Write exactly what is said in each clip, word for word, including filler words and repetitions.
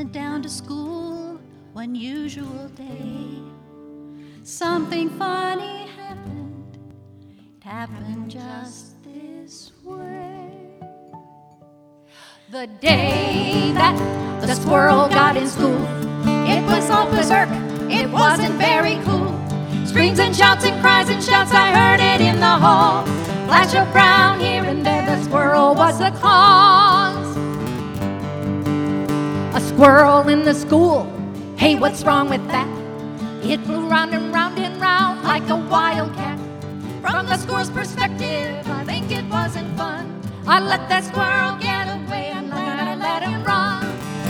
went down to school one usual day. Something funny happened. It happened just this way. The day that the squirrel got in school, it was all berserk, it wasn't very cool. Screams and shouts and cries and shouts, I heard it in the hall. Flash of brown here and there, the squirrel was the cause. A squirrel in the school, hey, what's wrong with that? It flew round and round and round like a wildcat. From the squirrel's perspective, I think it wasn't fun. I let that squirrel get away and I let him run.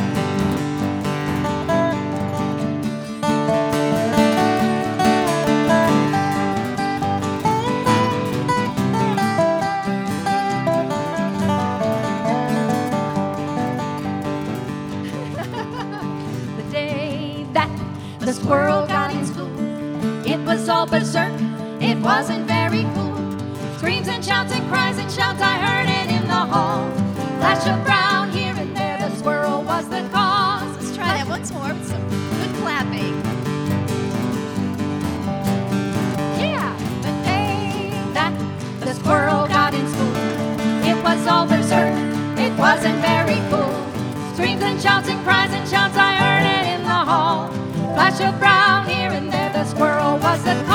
The day that the squirrel got in school, it was all berserk, it wasn't very cool. Screams and shouts and cries and shouts, I heard it in the hall. Flash of brown here and there, the squirrel was the cause. Let's try that once more with some good clapping. Yeah, the day that the squirrel got in school, it was all berserk, it wasn't very cool. Screams and shouts and cries and shouts, I heard it in the hall. Flash of brown here and there, the squirrel was the